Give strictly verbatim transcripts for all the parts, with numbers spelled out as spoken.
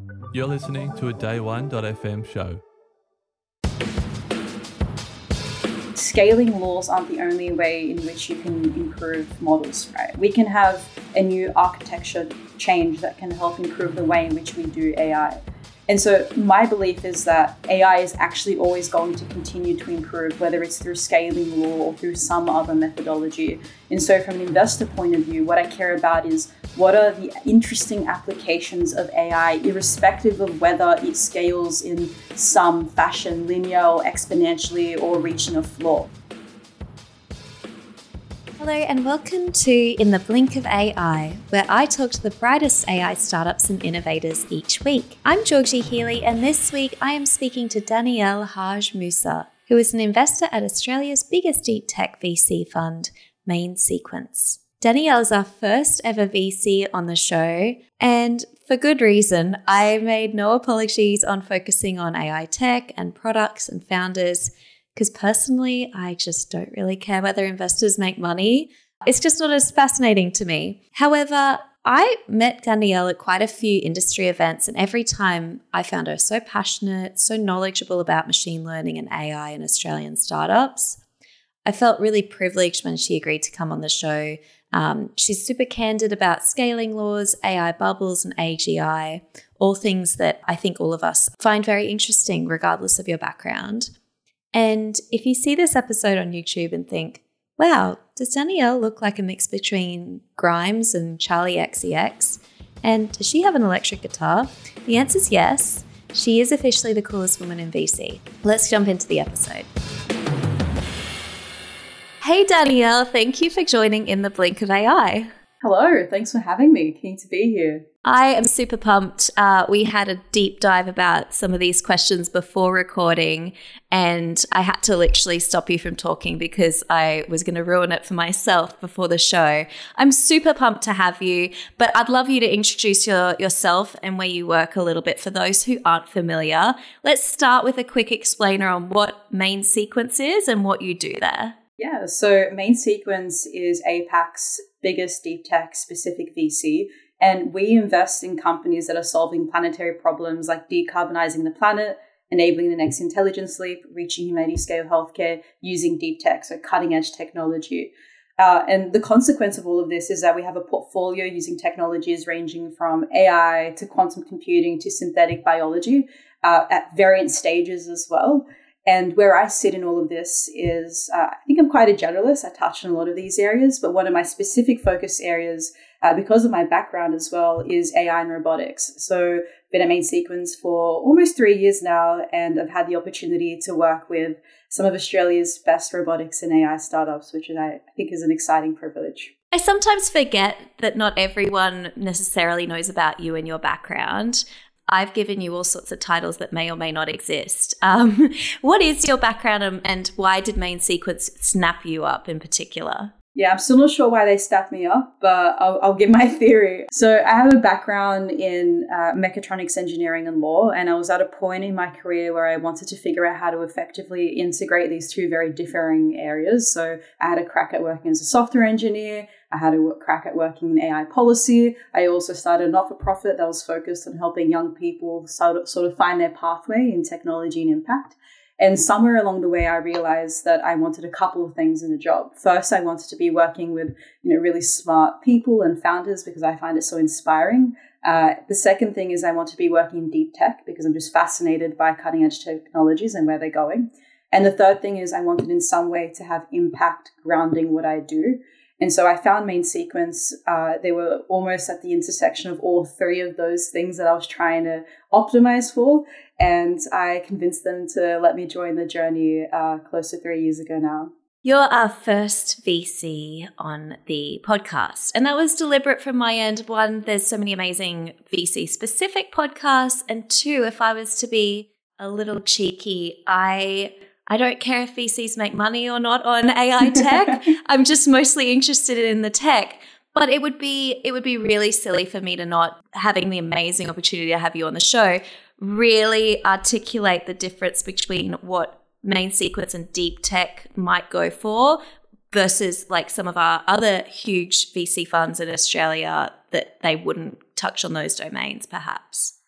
You're listening to a day one dot f m show. Scaling laws aren't the only way in which you can improve models, right? We can have a new architecture change that can help improve the way in which we do A I. And so my belief is that A I is actually always going to continue to improve, whether it's through scaling law or through some other methodology. And so from an investor point of view, what I care about is what are the interesting applications of A I, irrespective of whether it scales in some fashion, linear or exponentially, or reaching a floor. Hello and welcome to In the Blink of A I, where I talk to the brightest A I startups and innovators each week. I'm Georgie Healy, and this week I am speaking to Danielle Haj Musa, who is an investor at Australia's biggest deep tech V C fund, Main Sequence. Danielle is our first ever V C on the show, and for good reason. I made no apologies on focusing on A I tech and products and founders, because personally, I just don't really care whether investors make money. It's just not as fascinating to me. However, I met Danielle at quite a few industry events, and every time I found her so passionate, so knowledgeable about machine learning and A I in Australian startups. I felt really privileged when she agreed to come on the show. Um, she's super candid about scaling laws, A I bubbles, and A G I, all things that I think all of us find very interesting, regardless of your background. And if you see this episode on YouTube and think, wow, does Danielle look like a mix between Grimes and Charli X C X? And does she have an electric guitar? The answer is yes. She is officially the coolest woman in V C. Let's jump into the episode. Hey Danielle, thank you for joining In the Blink of A I. Hello, thanks for having me. Keen to be here. I am super pumped. Uh, we had a deep dive about some of these questions before recording, and I had to literally stop you from talking because I was going to ruin it for myself before the show. I'm super pumped to have you, but I'd love you to introduce your, yourself and where you work a little bit for those who aren't familiar. Let's start with a quick explainer on what Main Sequence is and what you do there. Yeah, so Main Sequence is A PAC's biggest deep tech specific V C. And we invest in companies that are solving planetary problems like decarbonizing the planet, enabling the next intelligence leap, reaching humanity scale healthcare using deep tech, so cutting edge technology. Uh, and the consequence of all of this is that we have a portfolio using technologies ranging from A I to quantum computing to synthetic biology uh, at variant stages as well. And where I sit in all of this is, uh, I think I'm quite a generalist. I touch on a lot of these areas, but one of my specific focus areas, uh, because of my background as well, is A I and robotics. So I've been at Main Sequence for almost three years now, and I've had the opportunity to work with some of Australia's best robotics and A I startups, which I think is an exciting privilege. I sometimes forget that not everyone necessarily knows about you and your background. I've given you all sorts of titles that may or may not exist. Um, what is your background and, and why did Main Sequence snap you up in particular? Yeah, I'm still not sure why they snapped me up, but I'll, I'll give my theory. So I have a background in uh, mechatronics engineering and law, and I was at a point in my career where I wanted to figure out how to effectively integrate these two very differing areas. So I had a crack at working as a software engineer. I had a crack at working in A I policy. I also started a not-for-profit that was focused on helping young people sort of, sort of find their pathway in technology and impact. And somewhere along the way, I realized that I wanted a couple of things in a job. First, I wanted to be working with, you know, really smart people and founders because I find it so inspiring. Uh, the second thing is I want to be working in deep tech because I'm just fascinated by cutting edge technologies and where they're going. And the third thing is I wanted in some way to have impact grounding what I do. And so I found Main Sequence. Uh, they were almost at the intersection of all three of those things that I was trying to optimize for. And I convinced them to let me join the journey uh, close to three years ago now. You're our first V C on the podcast, and that was deliberate from my end. One, there's so many amazing V C-specific podcasts, and two, if I was to be a little cheeky, I... I don't care if V Cs make money or not on A I tech. I'm just mostly interested in the tech. But it would be it would be really silly for me to not, having the amazing opportunity to have you on the show, really articulate the difference between what Main Sequence and deep tech might go for versus like some of our other huge V C funds in Australia that they wouldn't touch on those domains perhaps.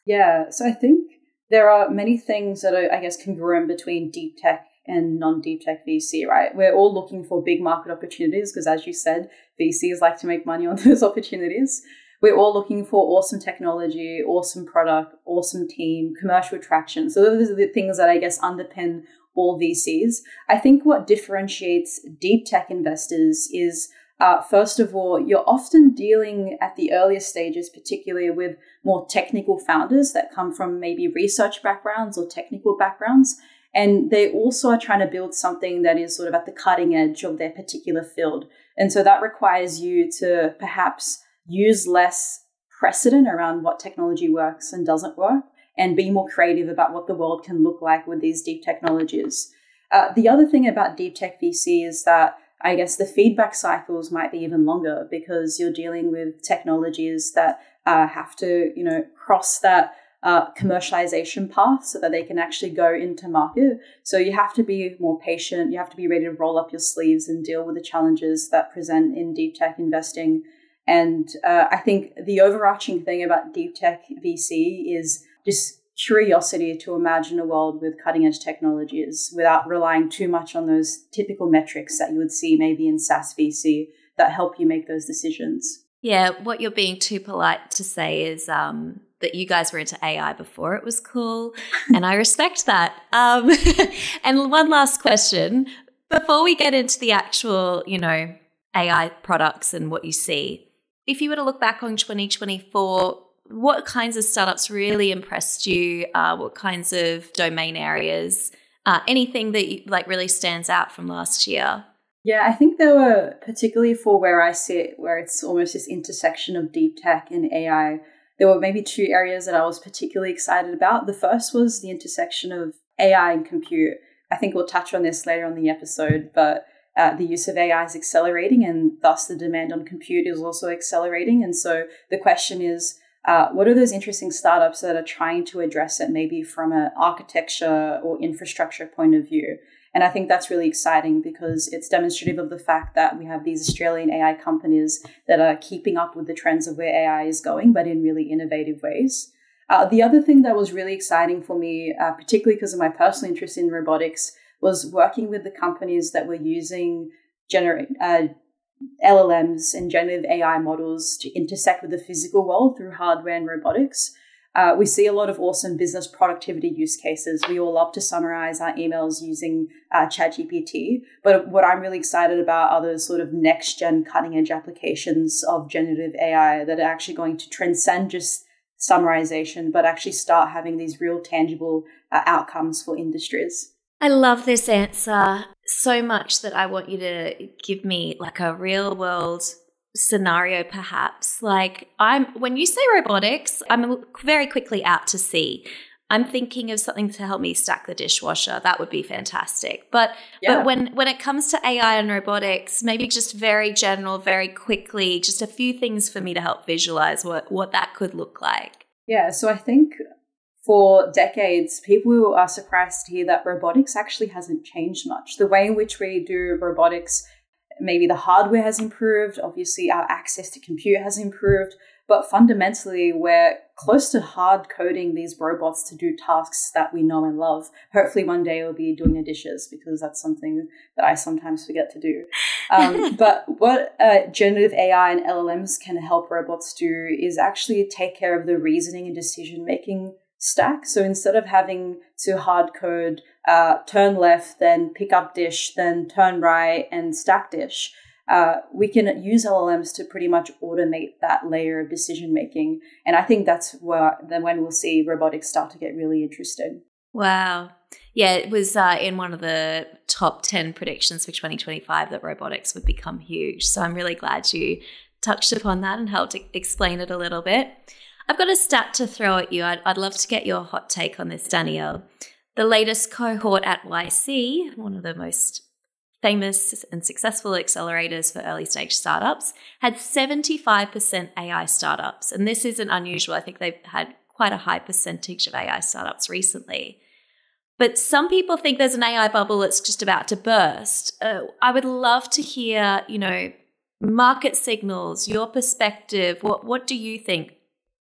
Yeah, so I think there are many things that are, I guess, congruent between deep tech and non-deep tech V C, right? We're all looking for big market opportunities because, as you said, V Cs like to make money on those opportunities. We're all looking for awesome technology, awesome product, awesome team, commercial traction. So those are the things that I guess underpin all V Cs. I think what differentiates deep tech investors is, uh, first of all, you're often dealing at the earlier stages, particularly with more technical founders that come from maybe research backgrounds or technical backgrounds. And they also are trying to build something that is sort of at the cutting edge of their particular field. And so that requires you to perhaps use less precedent around what technology works and doesn't work, and be more creative about what the world can look like with these deep technologies. Uh, the other thing about deep tech V C is that I guess the feedback cycles might be even longer because you're dealing with technologies that uh, have to, you know, cross that uh, commercialization path so that they can actually go into market. So you have to be more patient. You have to be ready to roll up your sleeves and deal with the challenges that present in deep tech investing. And uh, I think the overarching thing about deep tech V C is just curiosity to imagine a world with cutting edge technologies without relying too much on those typical metrics that you would see maybe in SaaS V C that help you make those decisions. Yeah, what you're being too polite to say is um, that you guys were into A I before it was cool, and I respect that. Um, and one last question before we get into the actual, you know, A I products and what you see. If you were to look back on twenty twenty-four, what kinds of startups really impressed you? Uh, what kinds of domain areas? Uh, anything that you, like really stands out from last year? Yeah, I think there were, particularly for where I sit, where it's almost this intersection of deep tech and A I, there were maybe two areas that I was particularly excited about. The first was the intersection of A I and compute. I think we'll touch on this later on the episode, but uh, the use of A I is accelerating, and thus the demand on compute is also accelerating. And so the question is, uh, what are those interesting startups that are trying to address it maybe from an architecture or infrastructure point of view? And I think that's really exciting because it's demonstrative of the fact that we have these Australian A I companies that are keeping up with the trends of where A I is going, but in really innovative ways. Uh, the other thing that was really exciting for me, uh, particularly because of my personal interest in robotics, was working with the companies that were using gener- uh, L L Ms and generative A I models to intersect with the physical world through hardware and robotics. Uh, we see a lot of awesome business productivity use cases. We all love to summarize our emails using uh, ChatGPT. But what I'm really excited about are those sort of next-gen cutting-edge applications of generative A I that are actually going to transcend just summarization, but actually start having these real tangible uh, outcomes for industries. I love this answer so much that I want you to give me like a real-world scenario, perhaps. Like I'm when you say robotics, I'm very quickly out to sea. I'm thinking of something to help me stack the dishwasher. That would be fantastic. But yeah. but when when it comes to A I and robotics, maybe just very general, very quickly, just a few things for me to help visualize what what that could look like. Yeah, so I think for decades, people are surprised to hear that robotics actually hasn't changed much. The way in which we do robotics, maybe the hardware has improved, obviously our access to compute has improved, but fundamentally we're close to hard coding these robots to do tasks that we know and love. Hopefully one day we'll be doing the dishes because that's something that I sometimes forget to do. Um, but what uh, generative A I and L L Ms can help robots do is actually take care of the reasoning and decision-making stack. So instead of having to hard code, uh, turn left, then pick up dish, then turn right and stack dish, uh, we can use L L Ms to pretty much automate that layer of decision making. And I think that's where then when we'll see robotics start to get really interesting. Wow. Yeah, it was uh, in one of the top ten predictions for twenty twenty-five that robotics would become huge. So I'm really glad you touched upon that and helped explain it a little bit. I've got a stat to throw at you. I'd, I'd love to get your hot take on this, Danielle. The latest cohort at Y C, one of the most famous and successful accelerators for early stage startups, had seventy-five percent A I startups. And this isn't unusual. I think they've had quite a high percentage of A I startups recently. But some people think there's an A I bubble that's just about to burst. Uh, I would love to hear, you know, market signals, your perspective. What, what do you think?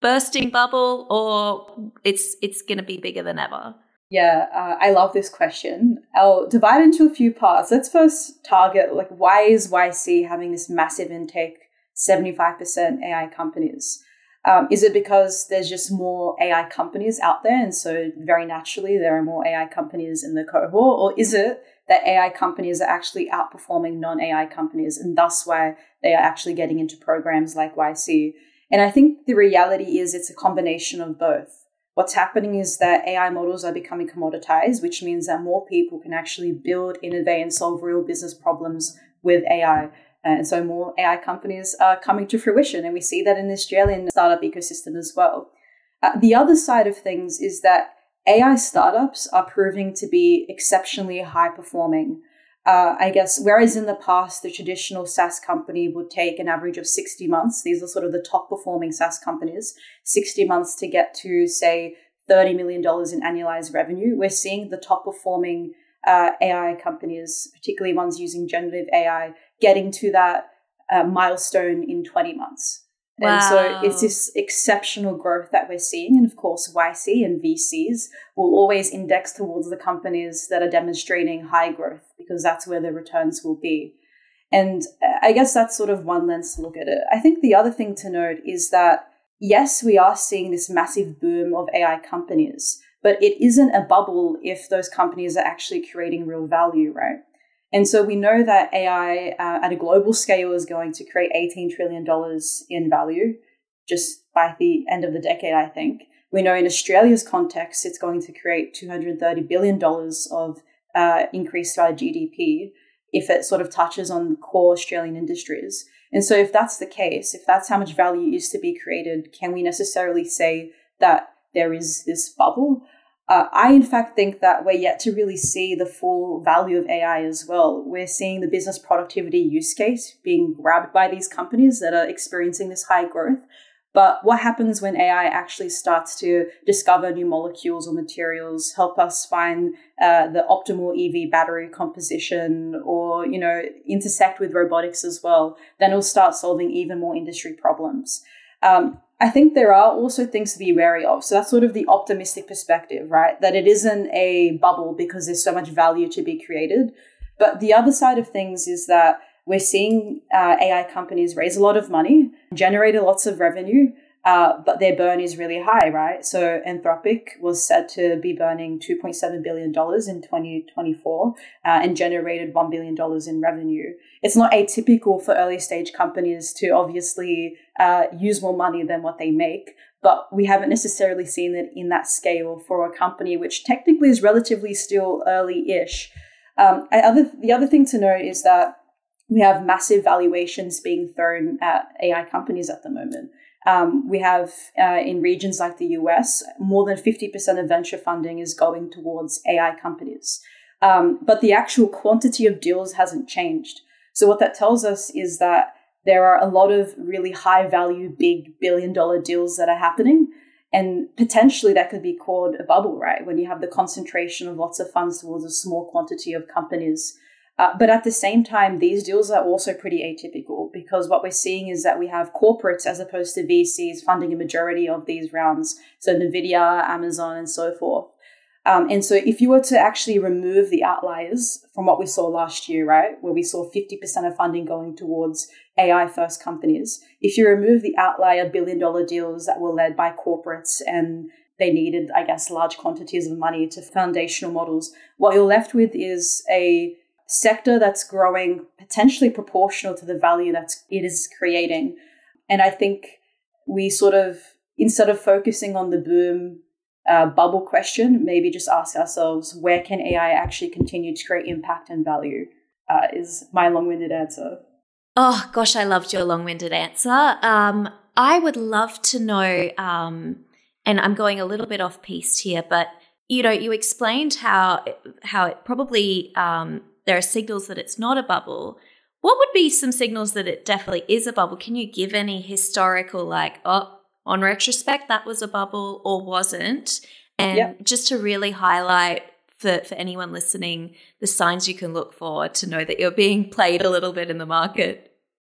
bursting bubble, or it's it's going to be bigger than ever? Yeah, uh, I love this question. I'll divide into a few parts. Let's first target, like, why is Y C having this massive intake, seventy-five percent A I companies? Um, is it because there's just more A I companies out there, and so very naturally there are more A I companies in the cohort? Or is it that A I companies are actually outperforming non-A I companies, and thus why they are actually getting into programs like Y C? And I think the reality is it's a combination of both. What's happening is that A I models are becoming commoditized, which means that more people can actually build, innovate, and solve real business problems with A I. And so more A I companies are coming to fruition. And we see that in the Australian startup ecosystem as well. Uh, the other side of things is that A I startups are proving to be exceptionally high performing. Uh, I guess, whereas in the past, the traditional SaaS company would take an average of sixty months. These are sort of the top performing SaaS companies, sixty months to get to, say, thirty million dollars in annualized revenue. We're seeing the top performing uh, A I companies, particularly ones using generative A I, getting to that uh, milestone in twenty months. Wow. And so it's this exceptional growth that we're seeing. And of course, Y C and V Cs will always index towards the companies that are demonstrating high growth, because that's where the returns will be. And I guess that's sort of one lens to look at it. I think the other thing to note is that, yes, we are seeing this massive boom of A I companies, but it isn't a bubble if those companies are actually creating real value, right? And so we know that A I uh, at a global scale is going to create eighteen trillion dollars in value just by the end of the decade, I think. We know in Australia's context, it's going to create two hundred thirty billion dollars of uh, increase to our G D P if it sort of touches on core Australian industries. And so if that's the case, if that's how much value is to be created, can we necessarily say that there is this bubble? Uh, I, in fact, think that we're yet to really see the full value of A I as well. We're seeing the business productivity use case being grabbed by these companies that are experiencing this high growth. But what happens when A I actually starts to discover new molecules or materials, help us find uh, the optimal E V battery composition, or, you know, intersect with robotics as well? Then it'll start solving even more industry problems. Um, I think there are also things to be wary of. So that's sort of the optimistic perspective, right? That it isn't a bubble because there's so much value to be created. But the other side of things is that we're seeing uh, A I companies raise a lot of money, generate lots of revenue, uh, but their burn is really high, right? So Anthropic was said to be burning two point seven billion dollars in twenty twenty-four uh, and generated one billion dollars in revenue. It's not atypical for early stage companies to obviously uh, use more money than what they make, but we haven't necessarily seen it in that scale for a company which technically is relatively still early-ish. Um, other, the other thing to note is that we have massive valuations being thrown at A I companies at the moment. Um, we have, uh, in regions like the U S, more than fifty percent of venture funding is going towards A I companies. Um, but the actual quantity of deals hasn't changed. So what that tells us is that there are a lot of really high value, big billion dollar deals that are happening. And potentially that could be called a bubble, right? When you have the concentration of lots of funds towards a small quantity of companies. Uh, but at the same time, these deals are also pretty atypical, because what we're seeing is that we have corporates as opposed to V Cs funding a majority of these rounds. So NVIDIA, Amazon, and so forth. Um, and so if you were to actually remove the outliers from what we saw last year, right, where we saw fifty percent of funding going towards A I first companies, if you remove the outlier billion dollar deals that were led by corporates and they needed, I guess, large quantities of money to foundational models, what you're left with is a sector that's growing potentially proportional to the value that it is creating. And I think we sort of, instead of focusing on the boom uh, bubble question, maybe just ask ourselves, where can A I actually continue to create impact and value, uh, is my long-winded answer. Oh, gosh, I loved your long-winded answer. Um, I would love to know, um, and I'm going a little bit off piste here, but, you know, you explained how, how it probably um, – there are signals that it's not a bubble. What would be some signals that it definitely is a bubble? Can you give any historical, like, oh, on retrospect, that was a bubble or wasn't? And yep. just to really highlight for, for anyone listening, the signs you can look for to know that you're being played a little bit in the market.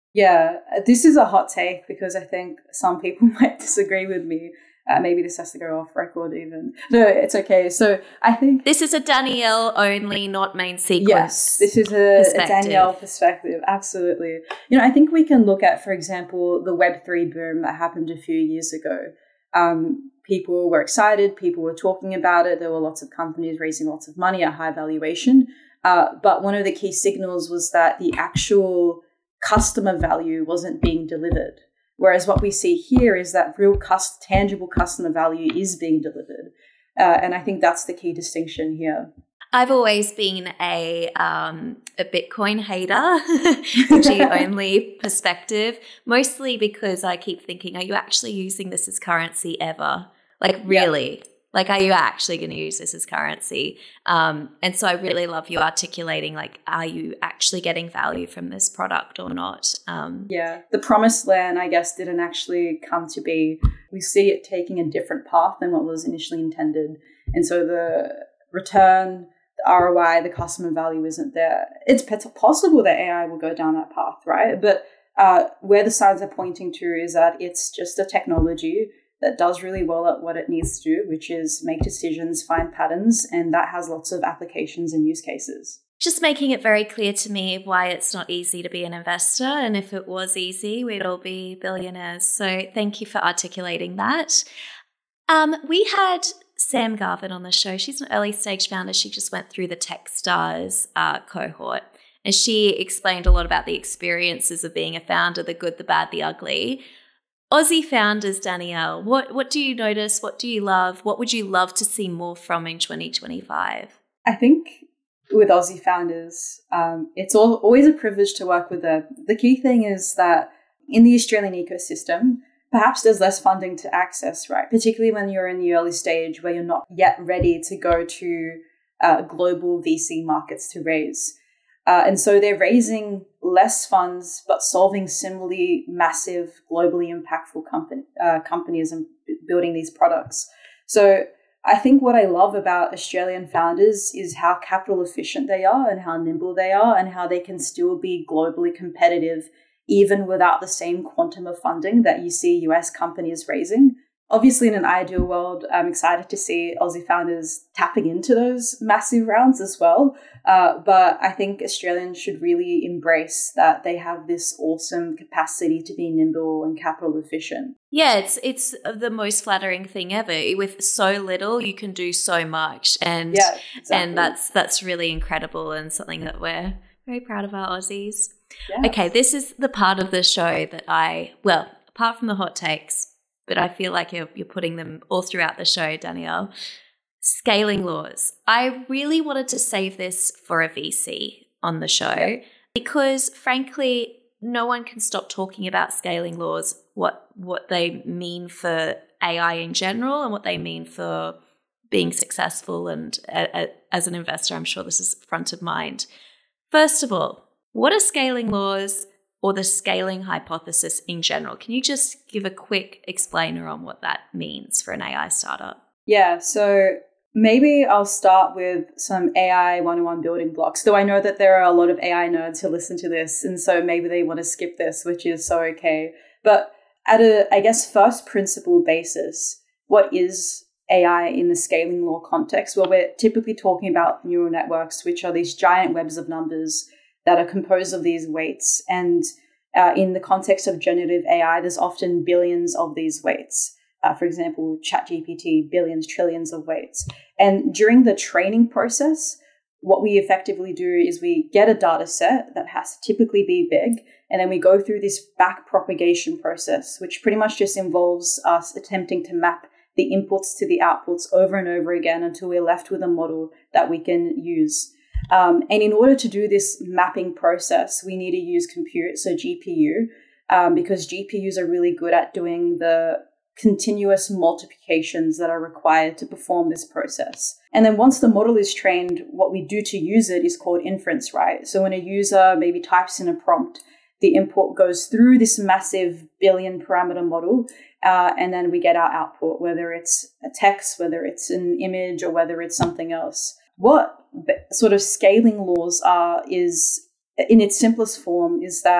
Yeah, this is a hot take because I think some people might disagree with me. Uh, maybe this has to go off record even. No, it's okay. So I think... This is a Danielle only, not main sequence. Yes, this is a, a Danielle perspective. Absolutely. You know, I think we can look at, for example, the Web three boom that happened a few years ago. Um, people were excited. People were talking about it. There were lots of companies raising lots of money at high valuation. Uh, but one of the key signals was that the actual customer value wasn't being delivered. Whereas what we see here is that real cust- tangible customer value is being delivered. Uh, and I think that's the key distinction here. I've always been a um, a Bitcoin hater, G only perspective, mostly because I keep thinking, are you actually using this as currency ever? Like, really? Yeah. Like, are you actually going to use this as currency? Um, and so I really love you articulating, like, are you actually getting value from this product or not? Um, yeah, the promised land, I guess, didn't actually come to be. We see it taking a different path than what was initially intended. And so the return, the R O I, the customer value isn't there. It's possible that A I will go down that path, right? But uh, where the signs are pointing to is that it's just a technology that does really well at what it needs to do, which is make decisions, find patterns, and that has lots of applications and use cases. Just making it very clear to me why it's not easy to be an investor, and if it was easy, we'd all be billionaires. So thank you for articulating that. Um, we had Sam Garvin on the show. She's an early stage founder. She just went through the Techstars uh, cohort, and she explained a lot about the experiences of being a founder, the good, the bad, the ugly. Aussie founders, Danielle, what, what do you notice? What do you love? What would you love to see more from in twenty twenty-five? I think with Aussie founders, um, it's all, always a privilege to work with them. The key thing is that in the Australian ecosystem, perhaps there's less funding to access, right? Particularly when you're in the early stage where you're not yet ready to go to uh, global V C markets to raise. Uh, and so they're raising less funds, but solving similarly massive, globally impactful company, uh, companies and building these products. So I think what I love about Australian founders is how capital efficient they are and how nimble they are and how they can still be globally competitive, even without the same quantum of funding that you see U S companies raising. Obviously, in an ideal world, I'm excited to see Aussie founders tapping into those massive rounds as well. Uh, but I think Australians should really embrace that they have this awesome capacity to be nimble and capital efficient. Yeah, it's it's the most flattering thing ever. With so little, you can do so much, and yeah, exactly. and that's that's really incredible and something that we're very proud of our Aussies. Yeah. Okay, this is the part of the show that I well, apart from the hot takes. But I feel like you're, you're putting them all throughout the show, Danielle. Scaling laws. I really wanted to save this for a V C on the show because, frankly, no one can stop talking about scaling laws, what what they mean for A I in general and what they mean for being successful. And a, a, as an investor, I'm sure this is front of mind. First of all, what are scaling laws? Or the scaling hypothesis in general? Can you just give a quick explainer on what that means for an A I startup? Yeah, so maybe I'll start with some A I one oh one building blocks, though I know that there are a lot of A I nerds who listen to this, and so maybe they want to skip this, which is so okay. But at a, I guess, first principle basis, what is A I in the scaling law context? Well, we're typically talking about neural networks, which are these giant webs of numbers that are composed of these weights. And uh, in the context of generative A I, there's often billions of these weights. Uh, for example, ChatGPT, billions, trillions of weights. And during the training process, what we effectively do is we get a data set that has to typically be big, and then we go through this back propagation process, which pretty much just involves us attempting to map the inputs to the outputs over and over again until we're left with a model that we can use. Um, and in order to do this mapping process, we need to use compute, so G P U, um, because G P Us are really good at doing the continuous multiplications that are required to perform this process. And then once the model is trained, what we do to use it is called inference, right? So when a user maybe types in a prompt, the input goes through this massive billion parameter model, uh, and then we get our output, whether it's a text, whether it's an image, or whether it's something else. What sort of scaling laws are is, in its simplest form, is that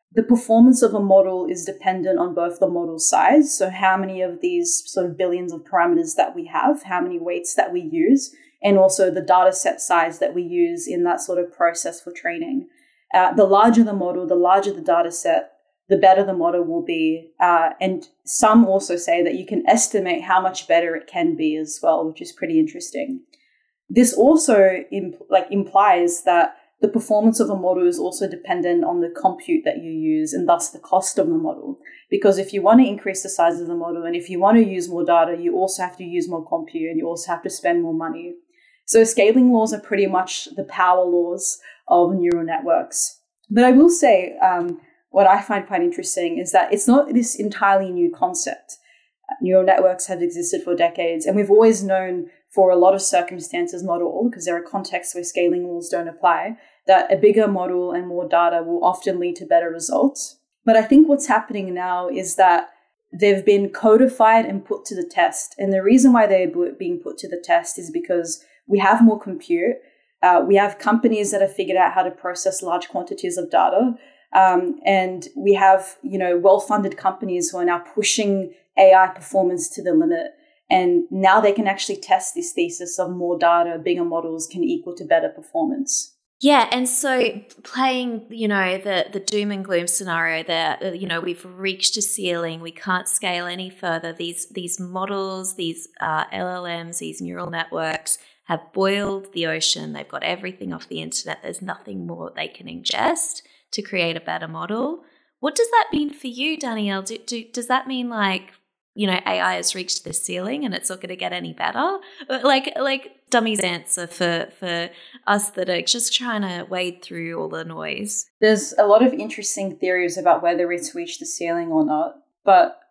the performance of a model is dependent on both the model size, so how many of these sort of billions of parameters that we have, how many weights that we use, and also the data set size that we use in that sort of process for training. Uh, the larger the model, the larger the data set, the better the model will be. Uh, and some also say that you can estimate how much better it can be as well, which is pretty interesting. This also imp- like implies that the performance of a model is also dependent on the compute that you use and thus the cost of the model. Because if you want to increase the size of the model and if you want to use more data, you also have to use more compute and you also have to spend more money. So scaling laws are pretty much the power laws of neural networks. But I will say um, what I find quite interesting is that it's not this entirely new concept. Neural networks have existed for decades, and we've always known for a lot of circumstances, not all, because there are contexts where scaling laws don't apply, that a bigger model and more data will often lead to better results. But I think what's happening now is that they've been codified and put to the test. And the reason why they're being put to the test is because we have more compute. Uh, we have companies that have figured out how to process large quantities of data. Um, and we have, you know, well-funded companies who are now pushing A I performance to the limit. And now they can actually test this thesis of more data, bigger models can equal to better performance. Yeah, and so playing, you know, the the doom and gloom scenario that, you know, we've reached a ceiling, we can't scale any further. These these models, these uh, L L Ms, these neural networks have boiled the ocean. They've got everything off the internet. There's nothing more they can ingest to create a better model. What does that mean for you, Danielle? Do, do, does that mean like, you know, A I has reached the ceiling and it's not going to get any better? Like, like dummy's answer for, for us that are just trying to wade through all the noise. There's a lot of interesting theories about whether it's reached the ceiling or not. But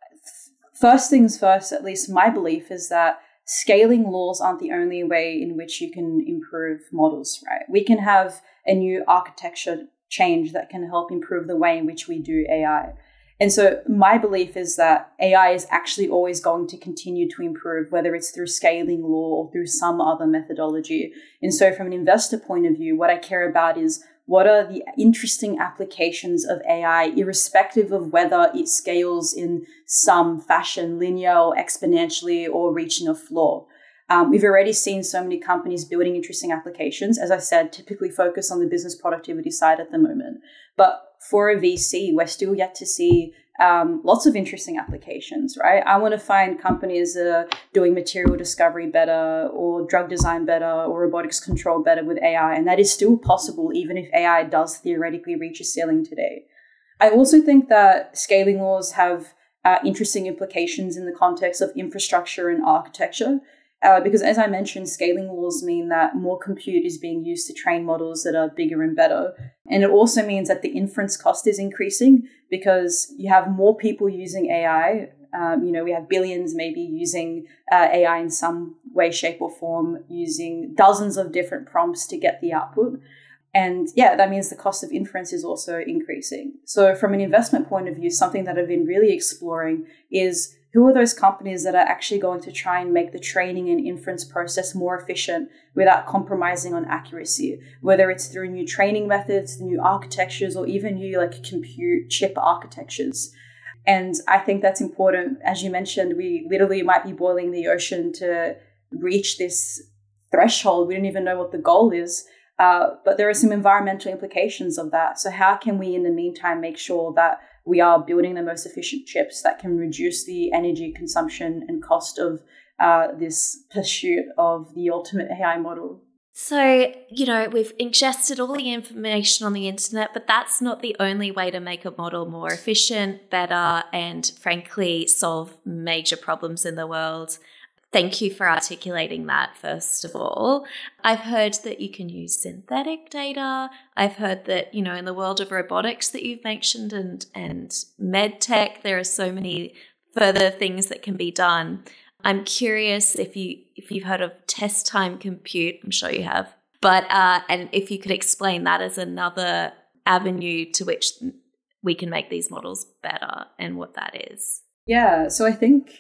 first things first, at least my belief is that scaling laws aren't the only way in which you can improve models, right? We can have a new architecture change that can help improve the way in which we do A I. And so my belief is that A I is actually always going to continue to improve, whether it's through scaling law or through some other methodology. And so from an investor point of view, what I care about is what are the interesting applications of A I, irrespective of whether it scales in some fashion, linear or exponentially, or reaching a floor. Um, we've already seen so many companies building interesting applications, as I said, typically focus on the business productivity side at the moment. But for a V C, we're still yet to see um, lots of interesting applications, right? I want to find companies that are doing material discovery better or drug design better or robotics control better with A I. And that is still possible, even if A I does theoretically reach a ceiling today. I also think that scaling laws have uh, interesting implications in the context of infrastructure and architecture. Uh, because as I mentioned, scaling laws mean that more compute is being used to train models that are bigger and better. And it also means that the inference cost is increasing because you have more people using A I. Um, you know, we have billions maybe using uh, A I in some way, shape or form, using dozens of different prompts to get the output. And yeah, that means the cost of inference is also increasing. So from an investment point of view, something that I've been really exploring is who are those companies that are actually going to try and make the training and inference process more efficient without compromising on accuracy, whether it's through new training methods, new architectures, or even new like compute chip architectures. And I think that's important. As you mentioned, we literally might be boiling the ocean to reach this threshold. We don't even know what the goal is. Uh, but there are some environmental implications of that. So how can we, in the meantime, make sure that we are building the most efficient chips that can reduce the energy consumption and cost of uh, this pursuit of the ultimate A I model? So, you know, we've ingested all the information on the internet, but that's not the only way to make a model more efficient, better, and frankly, solve major problems in the world. Thank you for articulating that, first of all. I've heard that you can use synthetic data. I've heard that, you know, in the world of robotics that you've mentioned and, and med tech, there are so many further things that can be done. I'm curious if, you, if you've heard of test time compute. I'm sure you have. But uh, and if you could explain that as another avenue to which we can make these models better and what that is. Yeah, so I think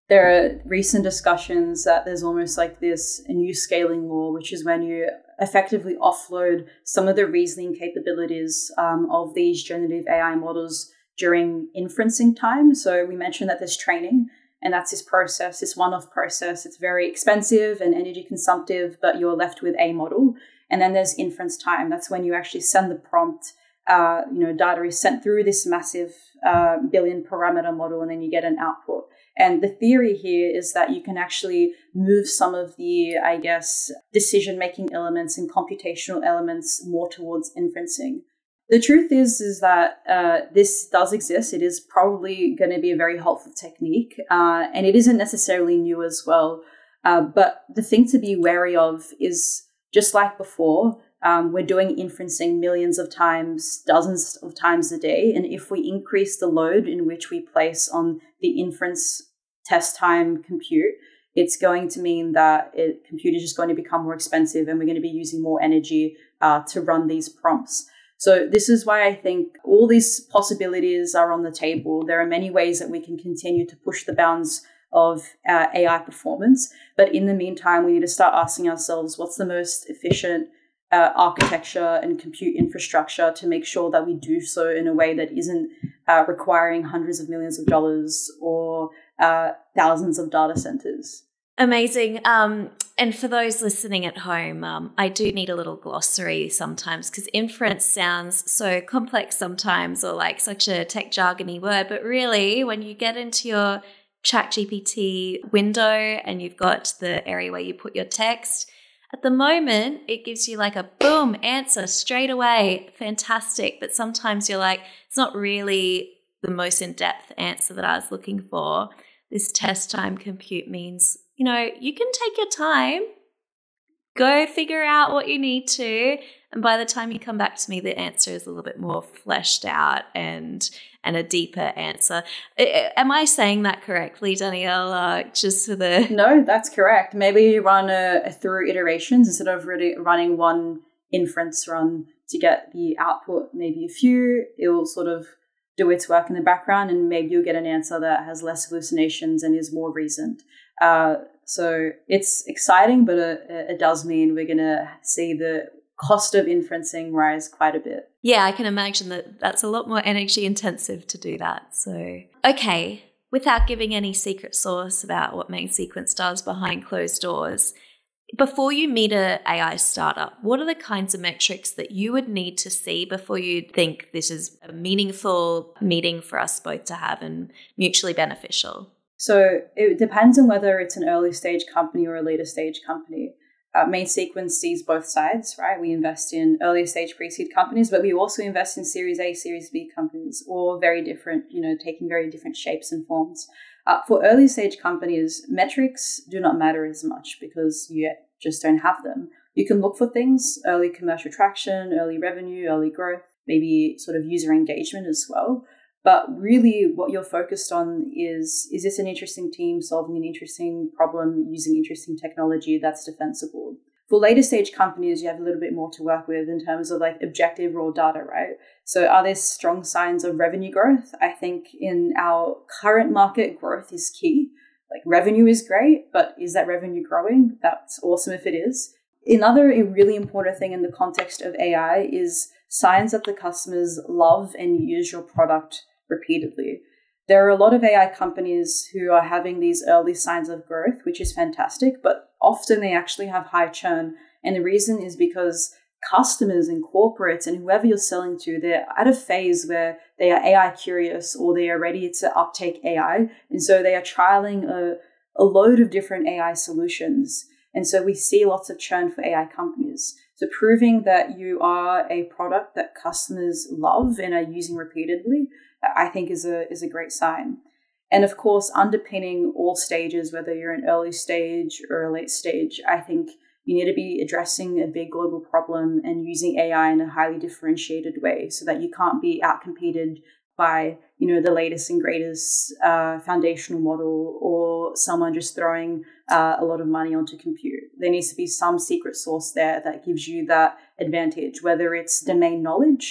There are recent discussions that there's almost like this a new scaling law, which is when you effectively offload some of the reasoning capabilities um, of these generative A I models during inferencing time. So we mentioned that there's training, and that's this process, this one-off process. It's very expensive and energy consumptive, but you're left with a model. And then there's inference time. That's when you actually send the prompt. Uh, you know, data is sent through this massive uh, billion parameter model, and then you get an output. And the theory here is that you can actually move some of the, I guess, decision-making elements and computational elements more towards inferencing. The truth is, is that uh, this does exist. It is probably going to be a very helpful technique, uh, and it isn't necessarily new as well. Uh, but the thing to be wary of is, just like before, um, we're doing inferencing millions of times, dozens of times a day. And if we increase the load in which we place on the inference test time compute, it's going to mean that it, compute is just going to become more expensive, and we're going to be using more energy uh, to run these prompts. So this is why I think all these possibilities are on the table. There are many ways that we can continue to push the bounds of uh, A I performance. But in the meantime, we need to start asking ourselves, what's the most efficient uh, architecture and compute infrastructure to make sure that we do so in a way that isn't uh, requiring hundreds of millions of dollars or uh, thousands of data centers. Amazing. Um, and for those listening at home, um, I do need a little glossary sometimes, because inference sounds so complex sometimes, or like such a tech jargony word. But really, when you get into your ChatGPT window and you've got the area where you put your text, at the moment, it gives you like a boom answer straight away. Fantastic. But sometimes you're like, it's not really the most in-depth answer that I was looking for. This test time compute means, you know, you can take your time, go figure out what you need to, and by the time you come back to me, the answer is a little bit more fleshed out and and a deeper answer. Am I saying that correctly, Danielle? Uh, just for the No, that's correct. Maybe you run a, a through iterations instead of really running one inference run to get the output. Maybe a few, it will sort of do its work in the background, and maybe you'll get an answer that has less hallucinations and is more reasoned. Uh, so it's exciting, but it, it does mean we're going to see the cost of inferencing rise quite a bit. Yeah, I can imagine that that's a lot more energy intensive to do that. So, okay, without giving any secret sauce about what Main Sequence does behind closed doors, before you meet a AI startup, what are the kinds of metrics that you would need to see before you think this is a meaningful meeting for us both to have and mutually beneficial? So it depends on whether it's an early stage company or a later stage company. Uh, Main Sequence sees both sides, right? We invest in earlier stage pre-seed companies, but we also invest in Series A, Series B companies, all very different, you know, taking very different shapes and forms. Uh, for early stage companies, metrics do not matter as much because you just don't have them. You can look for things, early commercial traction, early revenue, early growth, maybe sort of user engagement as well. But really what you're focused on is, is this an interesting team solving an interesting problem using interesting technology that's defensible? For later stage companies, you have a little bit more to work with in terms of like objective raw data, right? So are there strong signs of revenue growth? I think in our current market, growth is key. Like revenue is great, but is that revenue growing? That's awesome if it is. Another really important thing in the context of A I is signs that the customers love and use your product repeatedly. There are a lot of A I companies who are having these early signs of growth, which is fantastic, but often they actually have high churn. And the reason is because customers and corporates and whoever you're selling to, they're at a phase where they are A I curious or they are ready to uptake A I. And so they are trialing a, a load of different A I solutions. And so we see lots of churn for A I companies. So proving that you are a product that customers love and are using repeatedly, I think is a is a great sign. And of course, underpinning all stages, whether you're an early stage or a late stage, I think you need to be addressing a big global problem and using A I in a highly differentiated way so that you can't be outcompeted by, you know, the latest and greatest uh, foundational model or someone just throwing uh, a lot of money onto compute. There needs to be some secret sauce there that gives you that advantage, whether it's domain knowledge,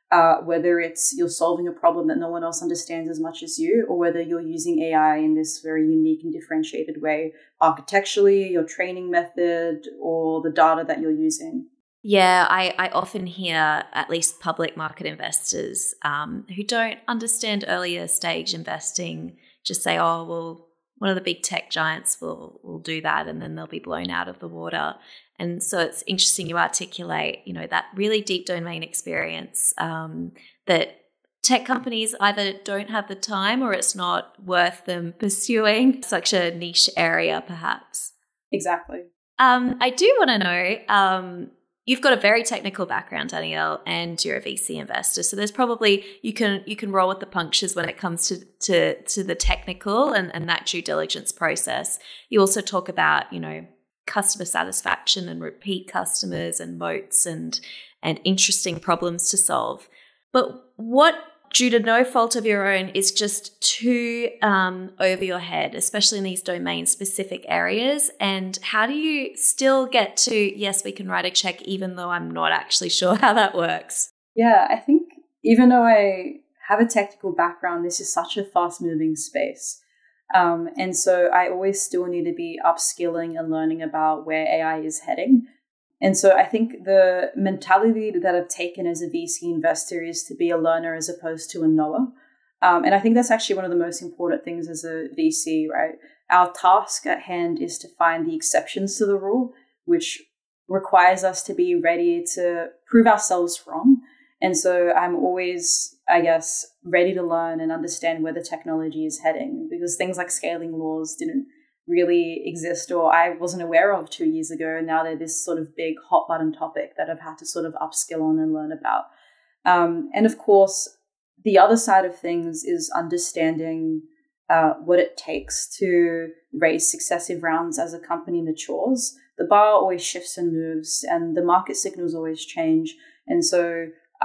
uh, whether it's you're solving a problem that no one else understands as much as you, or whether you're using A I in this very unique and differentiated way, architecturally, your training method, or the data that you're using. Yeah, I, I often hear at least public market investors um, who don't understand earlier stage investing just say, oh, well, one of the big tech giants will will do that and then they'll be blown out of the water. And so it's interesting you articulate, you know, that really deep domain experience um, that tech companies either don't have the time or it's not worth them pursuing such a niche area perhaps. Exactly. Um, I do want to know, um, you've got a very technical background, Danielle, and you're a V C investor. So there's probably, you can you can roll with the punctures when it comes to to, to the technical and, and that due diligence process. You also talk about, you know, customer satisfaction and repeat customers and moats and and interesting problems to solve. But what, due to no fault of your own, is just too um, over your head, especially in these domain-specific areas? And how do you still get to, yes, we can write a check even though I'm not actually sure how that works? Yeah, I think even though I have a technical background, this is such a fast-moving space. Um, and so I always still need to be upskilling and learning about where A I is heading. And so I think the mentality that I've taken as a V C investor is to be a learner as opposed to a knower. Um, and I think that's actually one of the most important things as a V C, right? Our task at hand is to find the exceptions to the rule, which requires us to be ready to prove ourselves wrong. And so I'm always, I guess, ready to learn and understand where the technology is heading, because things like scaling laws didn't really exist or I wasn't aware of two years ago. And now they're this sort of big hot button topic that I've had to sort of upskill on and learn about. Um, and of course, the other side of things is understanding uh, what it takes to raise successive rounds as a company matures. The bar always shifts and moves and the market signals always change. And so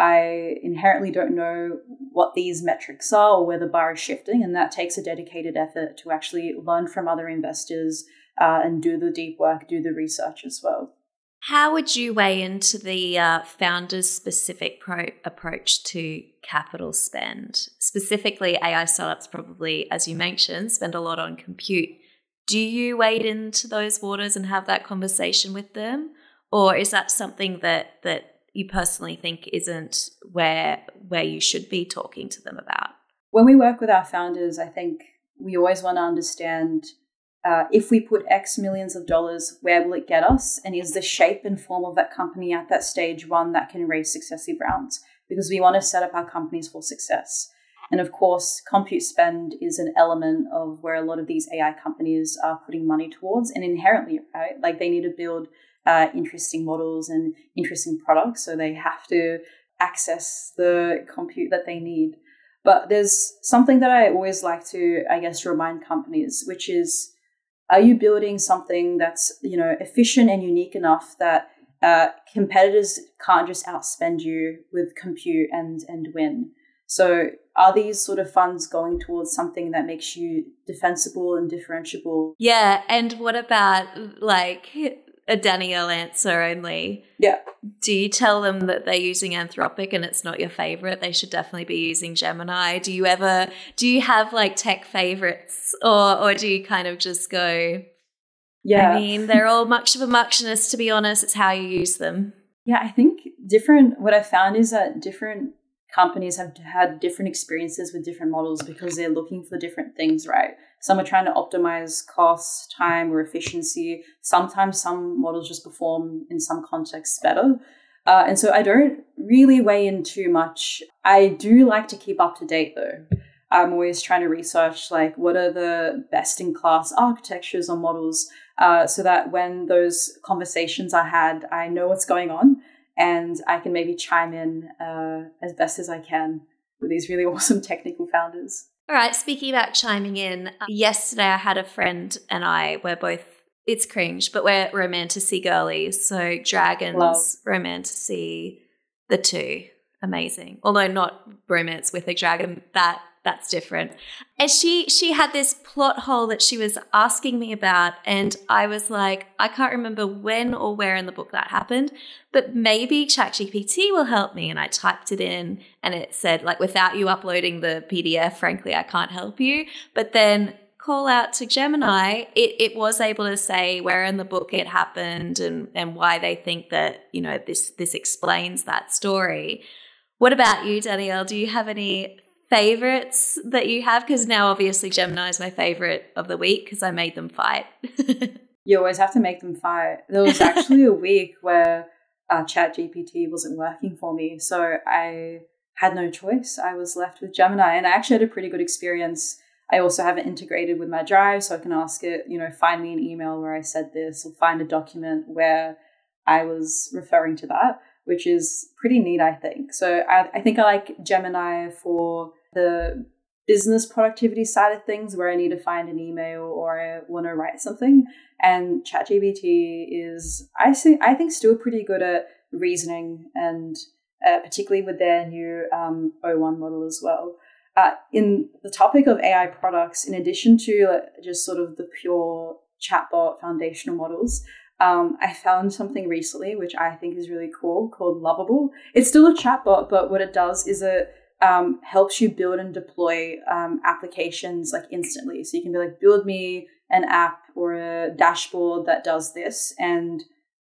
I inherently don't know what these metrics are or where the bar is shifting, and that takes a dedicated effort to actually learn from other investors uh, and do the deep work, do the research as well. How would you weigh into the uh, founder's specific pro- approach to capital spend? Specifically, A I startups probably, as you mentioned, spend a lot on compute. Do you wade into those waters and have that conversation with them? Or is that something that that you personally think isn't where where you should be talking to them about? When we work with our founders, I think we always want to understand uh, if we put X millions of dollars, where will it get us? And is the shape and form of that company at that stage one that can raise successive rounds? Because we want to set up our companies for success. And of course, compute spend is an element of where a lot of these A I companies are putting money towards, and inherently, right? Like they need to build Uh, interesting models and interesting products. So they have to access the compute that they need. But there's something that I always like to, I guess, remind companies, which is, are you building something that's, you know, efficient and unique enough that uh, competitors can't just outspend you with compute and, and win? So are these sort of funds going towards something that makes you defensible and differentiable? Yeah. And what about like a Danielle answer only? Yeah. Do you tell them that they're using Anthropic and it's not your favorite? They should definitely be using Gemini. Do you ever, do you have like tech favorites, or or do you kind of just go, yeah, I mean, they're all much of a muchness, to be honest. It's how you use them. Yeah, I think different, what I found is that different companies have had different experiences with different models because they're looking for different things, right? Some are trying to optimize cost, time, or efficiency. Sometimes some models just perform in some contexts better. Uh, and so I don't really weigh in too much. I do like to keep up to date though. I'm always trying to research like what are the best in class architectures or models uh, so that when those conversations are had, I know what's going on and I can maybe chime in uh, as best as I can with these really awesome technical founders. All right, speaking about chiming in, yesterday I had a friend and I, we're both, it's cringe, but we're romantasy girlies. So dragons, Love. romantasy, the two, amazing. Although not romance with a dragon, that that's different. And she she had this plot hole that she was asking me about, and I was like, I can't remember when or where in the book that happened, but maybe ChatGPT will help me. And I typed it in and it said, like, without you uploading the P D F, frankly, I can't help you. But then call out to Gemini, it, it was able to say where in the book it happened and, and why they think that, you know, this this explains that story. What about you, Danielle? Do you have any favorites that you have? Because now obviously Gemini is my favorite of the week because I made them fight. You always have to make them fight. There was actually a week where uh, ChatGPT wasn't working for me, so I had no choice. I was left with Gemini, and I actually had a pretty good experience. I also have it integrated with my Drive, so I can ask it, you know, find me an email where I said this, or find a document where I was referring to that, which is pretty neat, I think. So I, I think I like Gemini for the business productivity side of things, where I need to find an email or I want to write something. And ChatGPT is, I think, I think still pretty good at reasoning, and uh, particularly with their new um, O one model as well. Uh, in the topic of A I products, in addition to uh, just sort of the pure chatbot foundational models, um, I found something recently which I think is really cool called Lovable. It's still a chatbot, but what it does is it um, helps you build and deploy um, applications like instantly. So you can be like, build me an app or a dashboard that does this, and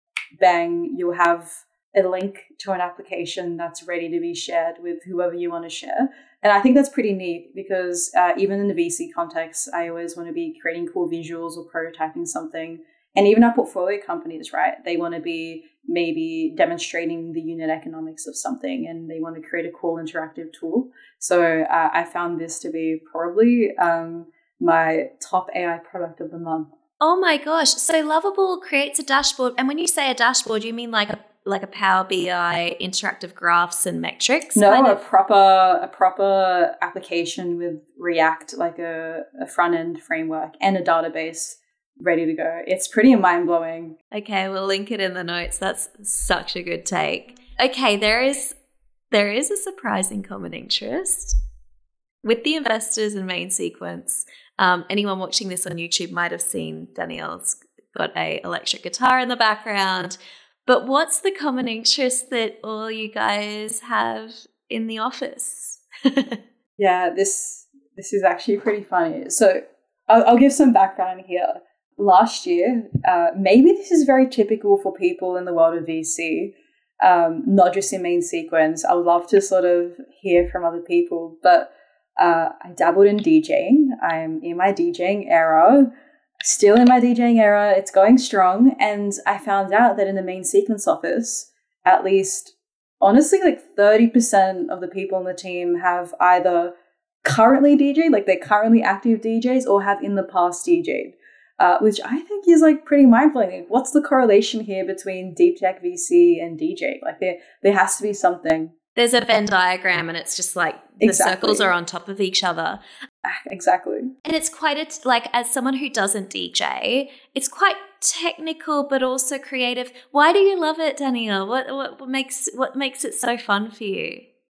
bang, you'll have a link to an application that's ready to be shared with whoever you want to share. And I think that's pretty neat because uh, even in the V C context, I always want to be creating cool visuals or prototyping something. And even our portfolio companies, right? They want to be maybe demonstrating the unit economics of something, and they want to create a cool interactive tool. So uh, I found this to be probably um, my top A I product of the month. Oh my gosh. So Lovable creates a dashboard. And when you say a dashboard, you mean like a like a Power B I, interactive graphs and metrics? No, kind a of? proper a proper application with React, like a, a front-end framework and a database ready to go. It's pretty mind-blowing. Okay, we'll link it in the notes. That's such a good take. Okay, there is there is a surprising common interest with the investors in Main Sequence. Um, anyone watching this on YouTube might have seen Danielle's got a electric guitar in the background. But what's the common interest that all you guys have in the office? Yeah, this this is actually pretty funny. So I'll, I'll give some background here. Last year, uh, maybe this is very typical for people in the world of V C, um, not just in Main Sequence. I would love to sort of hear from other people, but uh, I dabbled in DJing. I'm in my DJing era. Still in my DJing era, it's going strong, and I found out that in the Main Sequence office, at least, honestly, like thirty percent of the people in the team have either currently D J'd, like they're currently active D Js, or have in the past D J'd, uh, which I think is like pretty mind-blowing. What's the correlation here between deep tech V C and D J? Like there, there has to be something. There's a Venn diagram and it's just like the Exactly. circles are on top of each other. Exactly. And it's quite a, t- like as someone who doesn't D J, it's quite technical but also creative. Why do you love it, Danielle? What, what what makes what makes it so fun for you?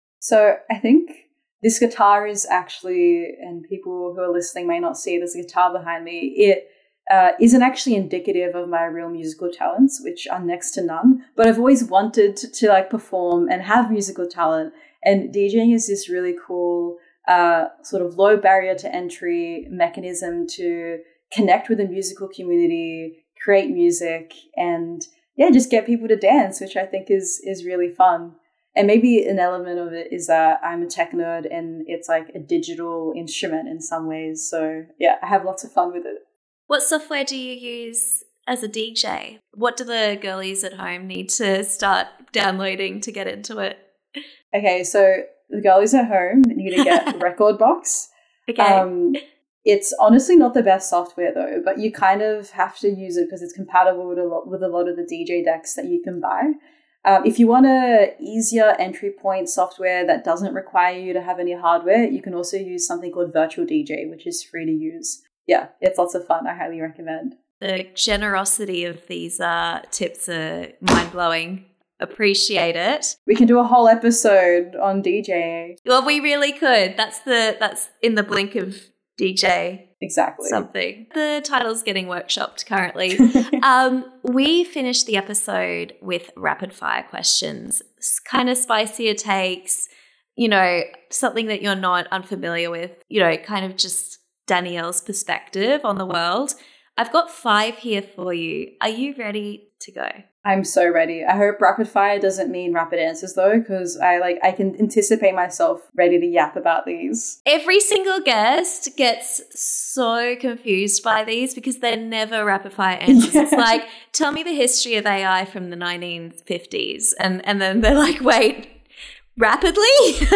So I think this guitar is actually, and people who are listening may not see, there's a guitar behind me. It uh, isn't actually indicative of my real musical talents, which are next to none. But I've always wanted to, to like perform and have musical talent. And DJing is this really cool Uh, sort of low barrier to entry mechanism to connect with the musical community, create music, and yeah, just get people to dance, which I think is is really fun. And maybe an element of it is that I'm a tech nerd and it's like a digital instrument in some ways. So yeah, I have lots of fun with it. What software do you use as a D J? What do the girlies at home need to start downloading to get into it? Okay, so the girlies at home need to get Rekordbox. Okay. Um, it's honestly not the best software though, but you kind of have to use it because it's compatible with a lot with a lot of the D J decks that you can buy. Um, if you want a easier entry point software that doesn't require you to have any hardware, you can also use something called Virtual D J, which is free to use. Yeah, it's lots of fun. I highly recommend. The generosity of these uh, tips are mind-blowing. Appreciate it. We can do a whole episode on DJing. Well, we really could. That's the that's in the blink of D J. Exactly. Something. The title's getting workshopped currently. um, we finished the episode with rapid fire questions, kind of spicier takes, you know, something that you're not unfamiliar with, you know, kind of just Danielle's perspective on the world. I've got five here for you. Are you ready to go? I'm so ready. I hope rapid fire doesn't mean rapid answers though, because I like I can anticipate myself ready to yap about these. Every single guest gets so confused by these because they're never rapid fire answers. Yeah. It's like, tell me the history of A I from the nineteen fifties. And, and then they're like, wait, rapidly?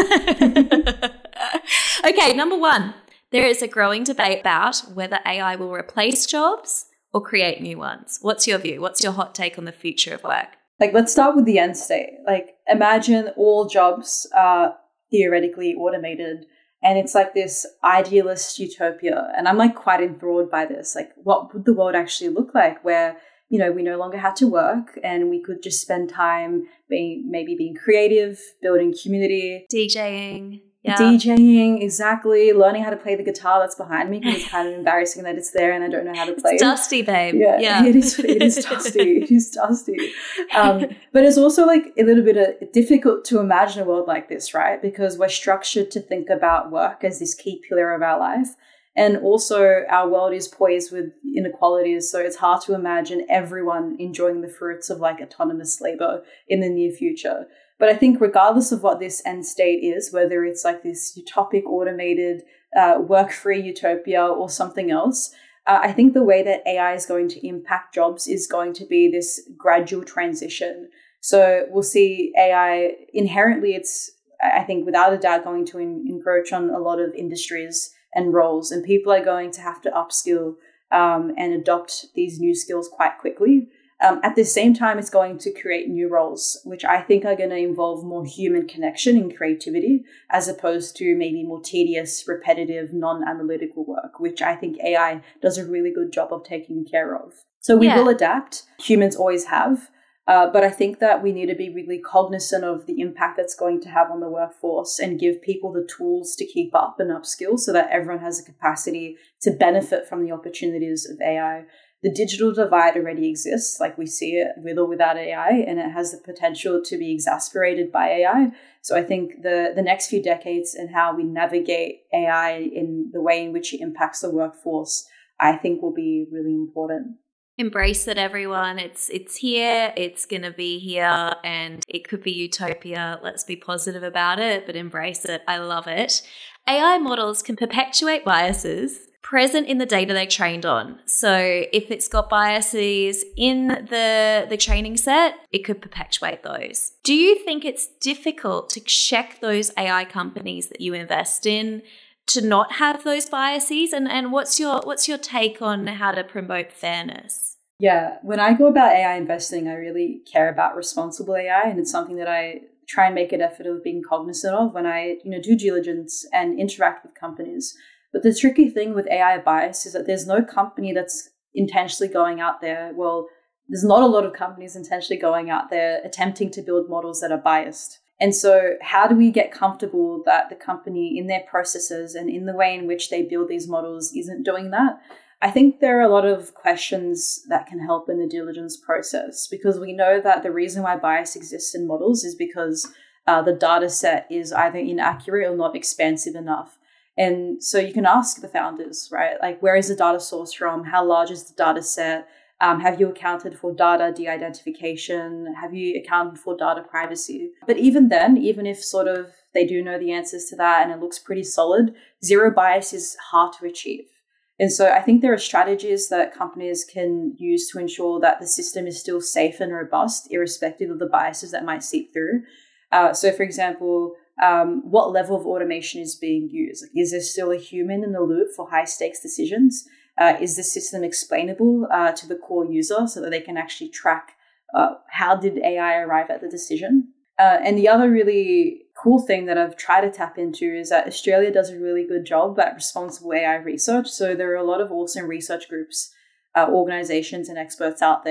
Okay, number one. There is a growing debate about whether A I will replace jobs or create new ones. What's your view? What's your hot take on the future of work? Like, let's start with the end state. Like, imagine all jobs are theoretically automated and it's like this idealist utopia. And I'm like quite enthralled by this. Like, what would the world actually look like where, you know, we no longer had to work and we could just spend time being, maybe being creative, building community. DJing. Yeah. DJing, exactly. Learning how to play the guitar that's behind me because it's kind of embarrassing that it's there and I don't know how to play. It's dusty, babe. Yeah, yeah. it is. It is dusty. It is dusty. Um, but it's also like a little bit of, difficult to imagine a world like this, right? Because we're structured to think about work as this key pillar of our life. And also our world is poised with inequalities. So it's hard to imagine everyone enjoying the fruits of like autonomous labor in the near future. But I think regardless of what this end state is, whether it's like this utopic automated uh, work-free utopia or something else, uh, I think the way that A I is going to impact jobs is going to be this gradual transition. So we'll see A I inherently, it's, I think without a doubt, going to en- encroach on a lot of industries and roles, and people are going to have to upskill um, and adopt these new skills quite quickly. Um, at the same time, it's going to create new roles, which I think are going to involve more human connection and creativity, as opposed to maybe more tedious, repetitive, non-analytical work, which I think A I does a really good job of taking care of. So we yeah. will adapt. Humans always have. Uh, but I think that we need to be really cognizant of the impact that's going to have on the workforce and give people the tools to keep up and upskill so that everyone has a capacity to benefit from the opportunities of A I. The digital divide already exists, like we see it with or without A I, and it has the potential to be exacerbated by A I. So I think the, the next few decades and how we navigate A I in the way in which it impacts the workforce, I think will be really important. Embrace it, everyone. It's it's here. It's going to be here, and it could be utopia. Let's be positive about it, but embrace it. I love it. A I models can perpetuate biases present in the data they're trained on. So if it's got biases in the, the training set, it could perpetuate those. Do you think it's difficult to check those A I companies that you invest in to not have those biases? And, and what's your what's your take on how to promote fairness? Yeah, when I go about A I investing, I really care about responsible A I, and it's something that I try and make an effort of being cognizant of when I, you know, do due diligence and interact with companies. But the tricky thing with A I bias is that there's no company that's intentionally going out there. Well, there's not a lot of companies intentionally going out there attempting to build models that are biased. And so how do we get comfortable that the company in their processes and in the way in which they build these models isn't doing that? I think there are a lot of questions that can help in the diligence process, because we know that the reason why bias exists in models is because uh, the data set is either inaccurate or not expansive enough. And so you can ask the founders, right? Like, where is the data source from? How large is the data set? Um, have you accounted for data de-identification? Have you accounted for data privacy? But even then, even if sort of they do know the answers to that and it looks pretty solid, zero bias is hard to achieve. And so I think there are strategies that companies can use to ensure that the system is still safe and robust, irrespective of the biases that might seep through. Uh, so, for example, um, what level of automation is being used? Like, is there still a human in the loop for high stakes decisions? Uh, is the system explainable uh, to the core user so that they can actually track uh, how did A I arrive at the decision? Uh, and the other really cool thing that I've tried to tap into is that Australia does a really good job at responsible A I research. So there are a lot of awesome research groups, uh, organizations and experts out there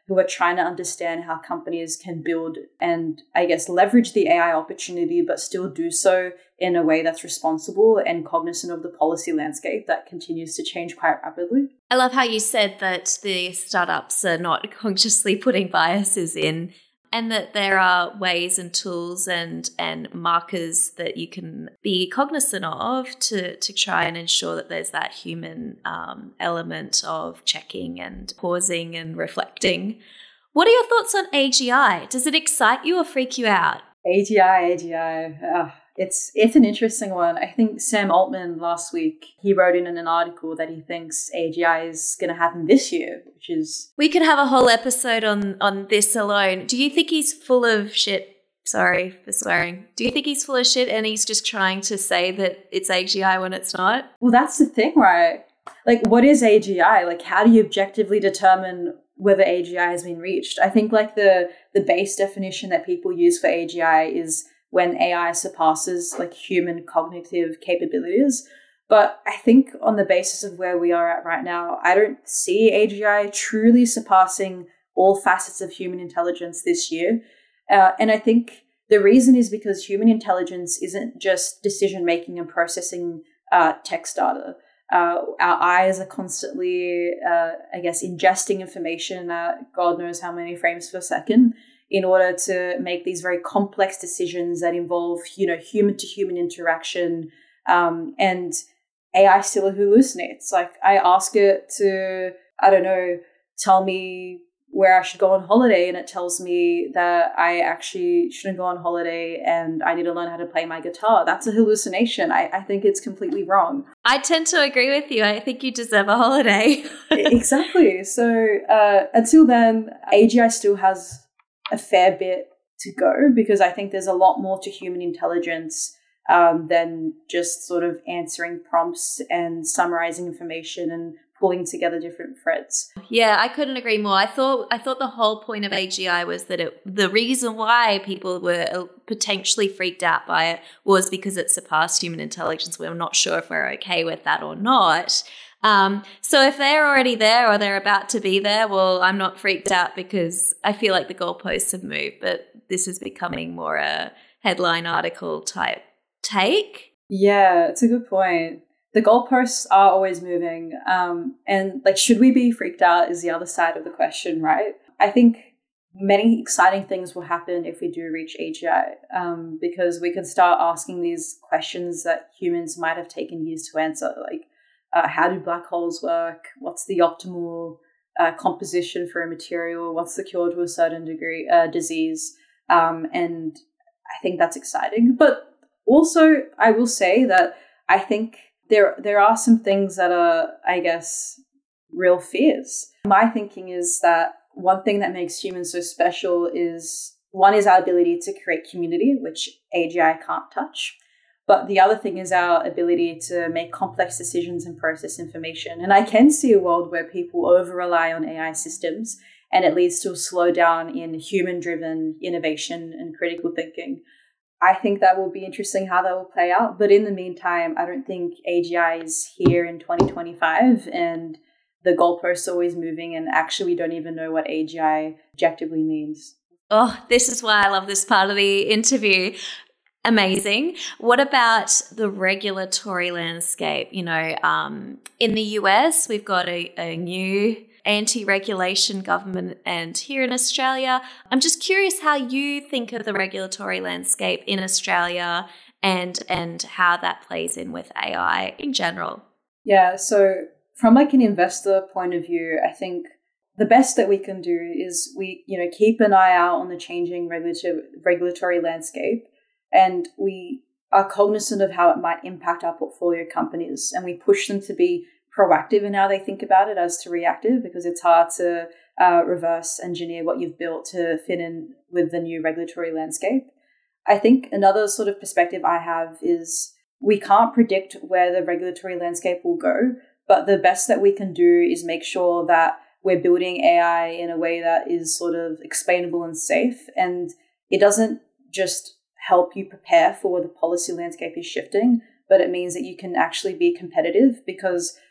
who are trying to understand how companies can build and, I guess, leverage the A I opportunity, but still do so in a way that's responsible and cognizant of the policy landscape that continues to change quite rapidly. I love how you said that the startups are not consciously putting biases in, and that there are ways and tools and and markers that you can be cognizant of to, to try and ensure that there's that human um, element of checking and pausing and reflecting. What are your thoughts on A G I? Does it excite you or freak you out? A G I, A G I, uh, it's it's an interesting one. I think Sam Altman last week, he wrote in an article that he thinks A G I is going to happen this year, which is... We could have a whole episode on, on this alone. Do you think he's full of shit? Sorry for swearing. Do you think he's full of shit and he's just trying to say that it's A G I when it's not? Well, that's the thing, right? Like, what is A G I? Like, how do you objectively determine whether A G I has been reached? I think like the the base definition that people use for A G I is when A I surpasses like human cognitive capabilities. But I think on the basis of where we are at right now, I don't see A G I truly surpassing all facets of human intelligence this year. Uh, and I think the reason is because human intelligence isn't just decision making and processing uh, text data. Uh, our eyes are constantly, uh, I guess, ingesting information at God knows how many frames per second in order to make these very complex decisions that involve, you know, human-to-human interaction. Um, and A I still hallucinates. Like, I ask it to, I don't know, tell me where I should go on holiday, and it tells me that I actually shouldn't go on holiday and I need to learn how to play my guitar. That's a hallucination. I, I think it's completely wrong. I tend to agree with you. I think you deserve a holiday. Exactly. So uh, until then, A G I still has a fair bit to go, because I think there's a lot more to human intelligence um, than just sort of answering prompts and summarizing information and pulling together different threads. Yeah, I couldn't agree more. I thought I thought the whole point of A G I was that it, the reason why people were potentially freaked out by it was because it surpassed human intelligence. We're not sure if we're okay with that or not. Um, so if they're already there or they're about to be there, well, I'm not freaked out because I feel like the goalposts have moved, but this is becoming more a headline article type take. Yeah, it's a good point. The goalposts are always moving. Um, and like, should we be freaked out is the other side of the question, right? I think many exciting things will happen if we do reach A G I, um, because we can start asking these questions that humans might have taken years to answer. Like, uh, how do black holes work? What's the optimal uh, composition for a material? What's the cure to a certain degree uh, disease? Um, and I think that's exciting. But also, I will say that I think There there are some things that are, I guess, real fears. My thinking is that one thing that makes humans so special is, one is our ability to create community, which A G I can't touch. But the other thing is our ability to make complex decisions and process information. And I can see a world where people over-rely on A I systems and it leads to a slowdown in human-driven innovation and critical thinking. I think that will be interesting how that will play out. But in the meantime, I don't think A G I is here in twenty twenty-five, and the goalposts are always moving, and actually we don't even know what A G I objectively means. Oh, this is why I love this part of the interview. Amazing. What about the regulatory landscape? You know, um, in the U S, we've got a, a new anti-regulation government, and here in Australia, I'm just curious how you think of the regulatory landscape in Australia and and how that plays in with A I in general. Yeah, so from like an investor point of view, I think the best that we can do is we, you know, keep an eye out on the changing regulatory regulatory landscape, and we are cognizant of how it might impact our portfolio companies, and we push them to be proactive in how they think about it as to reactive, because it's hard to uh, reverse engineer what you've built to fit in with the new regulatory landscape. I think another sort of perspective I have is we can't predict where the regulatory landscape will go, but the best that we can do is make sure that we're building A I in a way that is sort of explainable and safe. And it doesn't just help you prepare for where the policy landscape is shifting, but it means that you can actually be competitive, because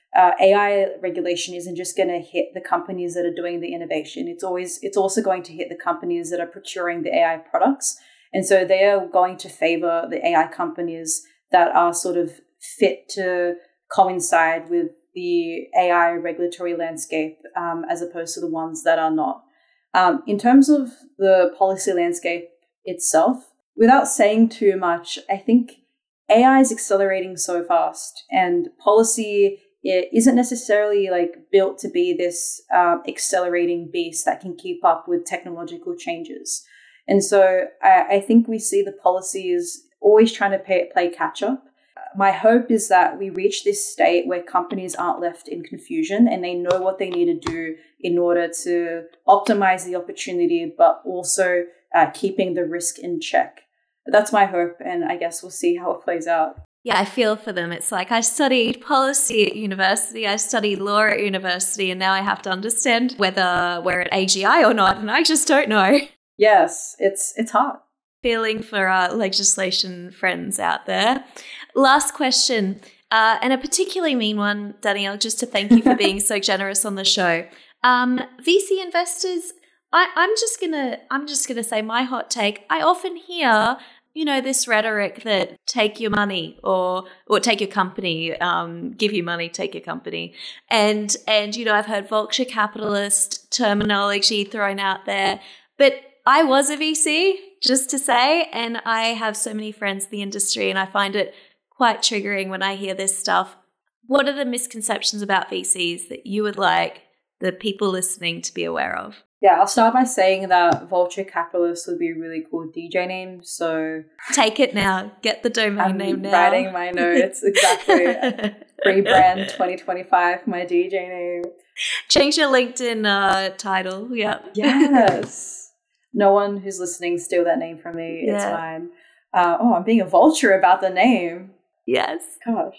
uh, A I regulation isn't just going to hit the companies that are doing the innovation. It's always it's also going to hit the companies that are procuring the A I products. And so they are going to favor the A I companies that are sort of fit to coincide with the A I regulatory landscape um, as opposed to the ones that are not. Um, in terms of the policy landscape itself, without saying too much, I think A I is accelerating so fast, and policy it isn't necessarily like built to be this um, accelerating beast that can keep up with technological changes. And so I, I think we see the policies always trying to pay, play catch up. My hope is that we reach this state where companies aren't left in confusion and they know what they need to do in order to optimize the opportunity, but also uh, keeping the risk in check. That's my hope, and I guess we'll see how it plays out. Yeah, I feel for them. It's like I studied policy at university, I studied law at university, and now I have to understand whether we're at A G I or not, and I just don't know. Yes, it's it's hard. Feeling for our legislation friends out there. Last question, uh, and a particularly mean one, Danielle, just to thank you for being so generous on the show. Um, V C investors, I, I'm just gonna I'm just gonna say my hot take. I often hear, you know, this rhetoric that take your money or or take your company, um, give you money, take your company. And, and you know, I've heard vulture capitalist terminology thrown out there. But I was a V C, just to say, and I have so many friends in the industry, and I find it quite triggering when I hear this stuff. What are the misconceptions about V Cs that you would like the people listening to be aware of? Yeah, I'll start by saying that vulture capitalist would be a really cool D J name. So take it now. Get the domain I'm name now. Writing my notes. Exactly. Rebrand twenty twenty-five, my D J name. Change your LinkedIn uh, title. Yeah. Yes. No one who's listening steal that name from me. Yeah. It's fine. Uh, oh, I'm being a vulture about the name. Yes. Gosh.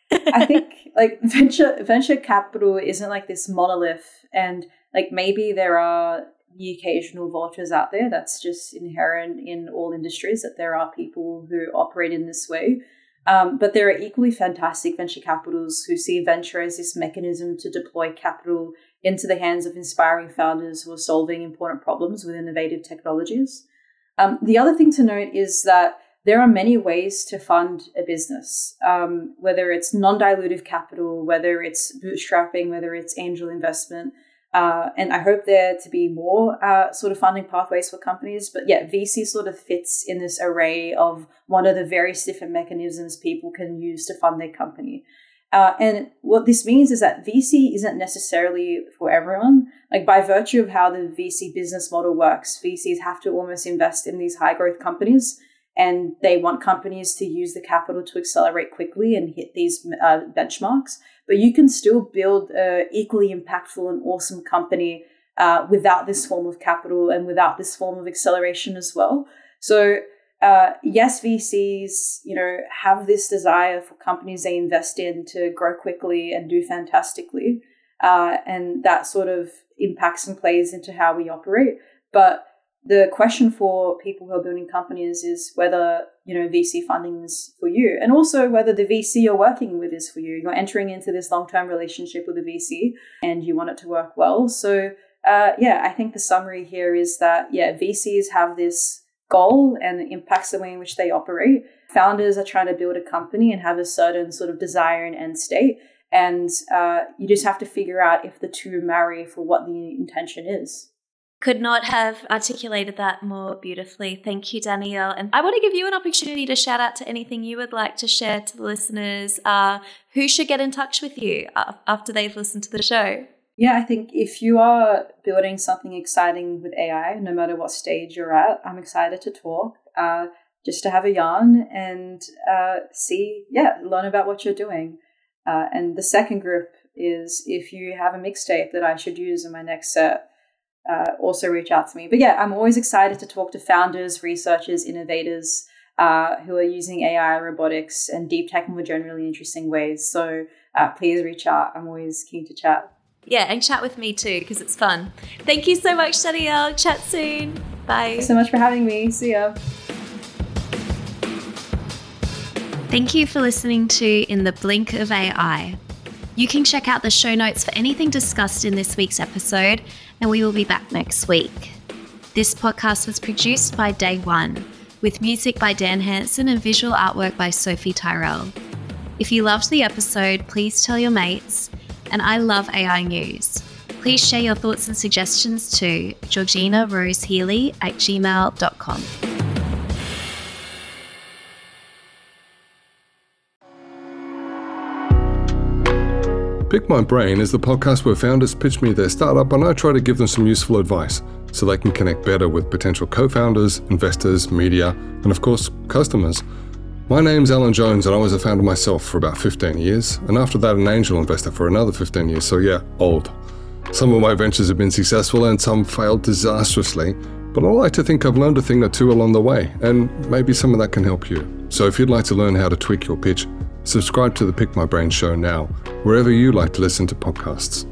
I think like venture venture capital isn't like this monolith, and like maybe there are the occasional vultures out there. That's just inherent in all industries, that there are people who operate in this way. Um, but there are equally fantastic venture capitals who see venture as this mechanism to deploy capital into the hands of inspiring founders who are solving important problems with innovative technologies. Um, the other thing to note is that there are many ways to fund a business, um, whether it's non-dilutive capital, whether it's bootstrapping, whether it's angel investment. Uh, and I hope there to be more uh, sort of funding pathways for companies. But yeah, V C sort of fits in this array of one of the various different mechanisms people can use to fund their company. Uh, and what this means is that V C isn't necessarily for everyone. Like by virtue of how the V C business model works, V Cs have to almost invest in these high growth companies, and they want companies to use the capital to accelerate quickly and hit these uh, benchmarks. But you can still build an equally impactful and awesome company uh, without this form of capital and without this form of acceleration as well. So uh, yes, V Cs, you know, have this desire for companies they invest in to grow quickly and do fantastically. Uh, and that sort of impacts and plays into how we operate. But the question for people who are building companies is whether, you know, V C funding is for you, and also whether the V C you're working with is for you. You're entering into this long-term relationship with a V C and you want it to work well. So, uh, yeah, I think the summary here is that, yeah, V Cs have this goal and it impacts the way in which they operate. Founders are trying to build a company and have a certain sort of desire and end state. And uh, you just have to figure out if the two marry for what the intention is. Could not have articulated that more beautifully. Thank you, Danielle. And I want to give you an opportunity to shout out to anything you would like to share to the listeners. Uh, who should get in touch with you after they've listened to the show? Yeah, I think if you are building something exciting with A I, no matter what stage you're at, I'm excited to talk, uh, just to have a yarn and uh, see, yeah, learn about what you're doing. Uh, and the second group is if you have a mixtape that I should use in my next set, Uh, also reach out to me. But yeah, I'm always excited to talk to founders, researchers, innovators uh, who are using A I, robotics, and deep tech in more generally interesting ways. So uh, please reach out. I'm always keen to chat. Yeah, and chat with me too, because it's fun. Thank you so much, Danielle. Chat soon. Bye. Thanks so much for having me. See ya. Thank you for listening to In the Blink of A I. You can check out the show notes for anything discussed in this week's episode, and we will be back next week. This podcast was produced by Day One, with music by Dan Hansen and visual artwork by Sophie Tyrell. If you loved the episode, please tell your mates. And I love A I news. Please share your thoughts and suggestions to Georgina Rose Healy at gmail dot com. Pick My Brain is the podcast where founders pitch me their startup and I try to give them some useful advice so they can connect better with potential co-founders, investors, media, and of course, customers. My name's Alan Jones and I was a founder myself for about fifteen years, and after that an angel investor for another fifteen years, so yeah, old. Some of my ventures have been successful and some failed disastrously, but I like to think I've learned a thing or two along the way, and maybe some of that can help you. So if you'd like to learn how to tweak your pitch, subscribe to the Pick My Brain show now, wherever you like to listen to podcasts.